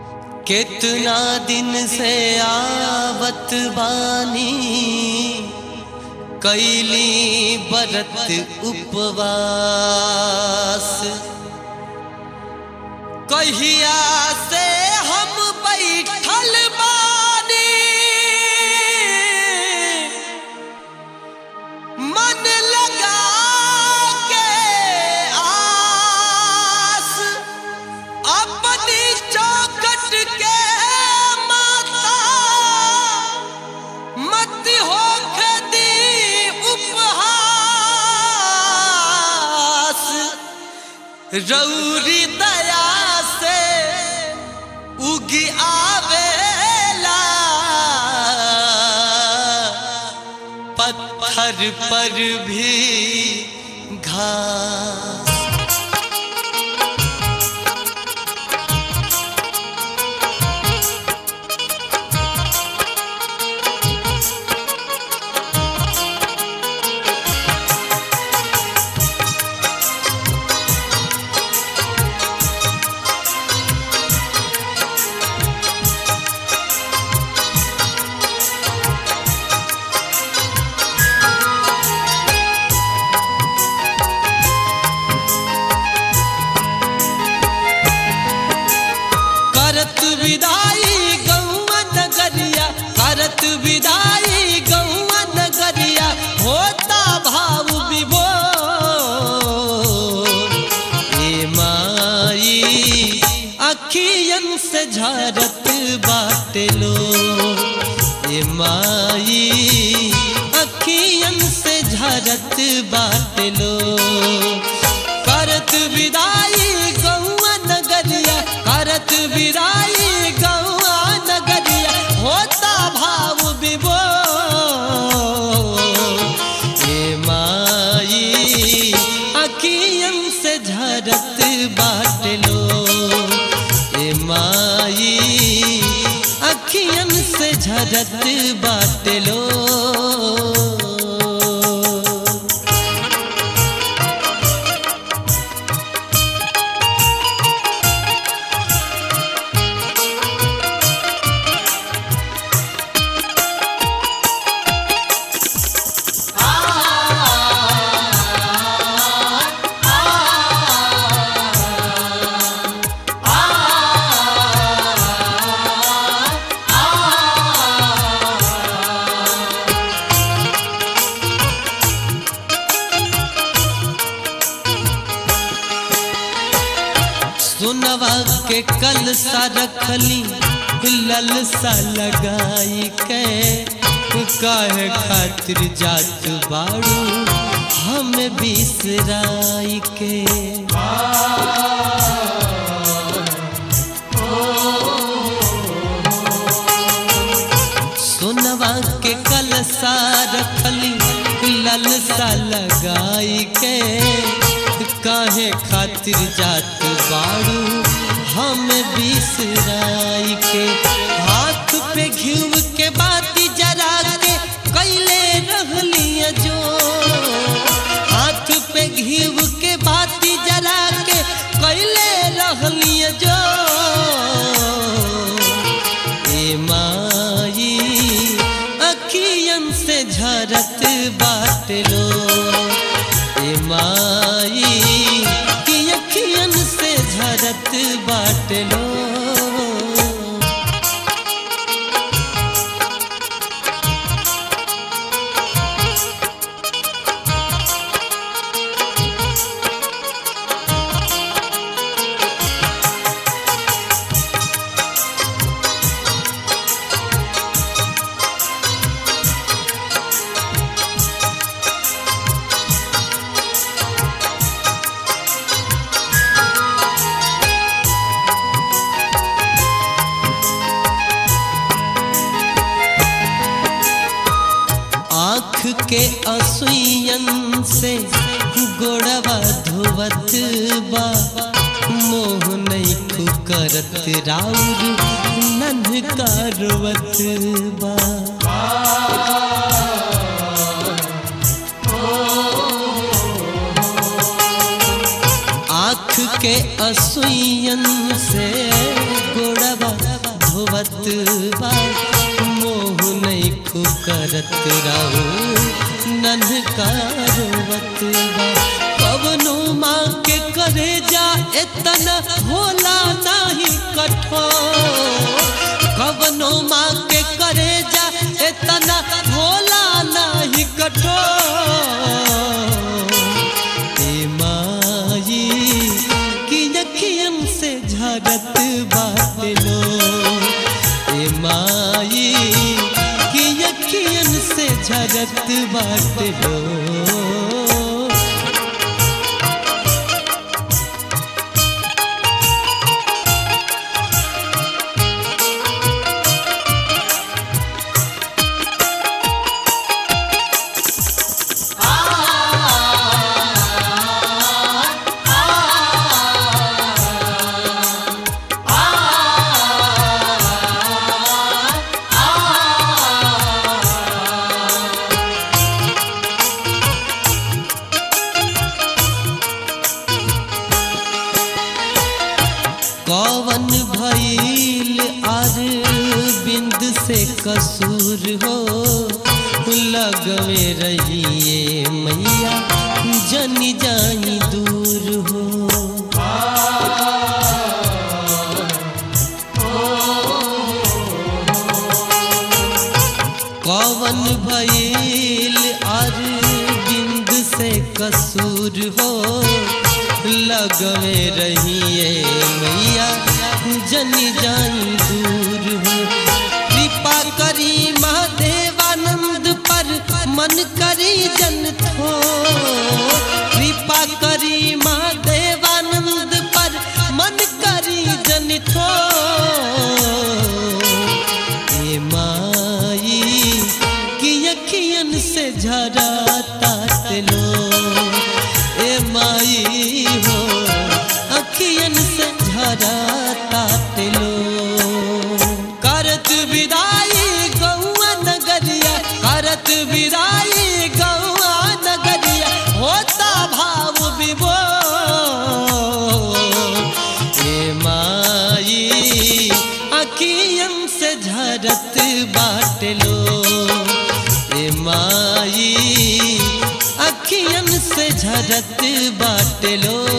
कितना दिन से आवत बानी कैली बरत उपवास। कहिया से हम बैठल बानी मन लगा के आस। अपनी चौखट के माता मत होके दी उपहास। रौरी दया से उगी आवेला पत्थर पर भी घास। करत विदाई गौआ नगरिया, करत विदाई गौआ नगरिया, होता भाव विभोर। ए माई अखियन से झरत बाटे लो, ए माई अखियन से झरत बाटे लो। करत विदाई गौआ नगरिया, करत विदाई गौआ नगरिया, होता भाव विभोर। ए माई अखियन से झरत बाटे लो, ए माई अखियन से झरत बाटे लो। सुनवा के कलसा रखली ललसा लगाई के, काहे खातिर जात बाड़ू हम बिसराई के। सुनवा के कलसा रखली ललसा लगाई के, काहे खातिर जात बाड़ू हम बिसराई के। हाथ पे घिउ के बाती जरा के कैले रहलिया जो, हाथ पे घिउ के बाती जरा के कैले रहलिया जो। ए माई अखियन से झरत बाटे लो, ए माई की अखियन से झरत बाटे लो। आँख के असुयन से गोड़वा धोवत बा, मोह नहीं करत राउर नन्हका रोवत बा। आँख के असुयन से गोड़वा धोवत बा मोह नहीं करत राउर नन्हका रोवत बा। कवनो माँ के करे जा इतना होला नहीं कठोर, कवनो माँ के करे जा इतना होला नहीं कठोर। ए माई की अखियन से झरत बात लो, ए माई की अखियन से झरत बात लो। कौवन भइल अरविंद से कसूर हो, लगवे रहिए मैया जनी जानी दूर हो। कौवन भइल अरविंद से कसूर हो, लगवे रहिए मैया जनी जानी दूर हो। कृपा करी महादेवानंद पर मन करी जन थो, कृपा करी महादेवानंद पर मन करी जन थो। ए माई की अखियन से झरा तात लो, ए माई हो अखियन से झरा तात लो। करत विदाई गौआ नगरिया, करत विदाई गौआ नगरिया, होता भाव विभोर। ए माई अखियन से झरत बाट लो, ए माई अखियन से झरत बाट लो।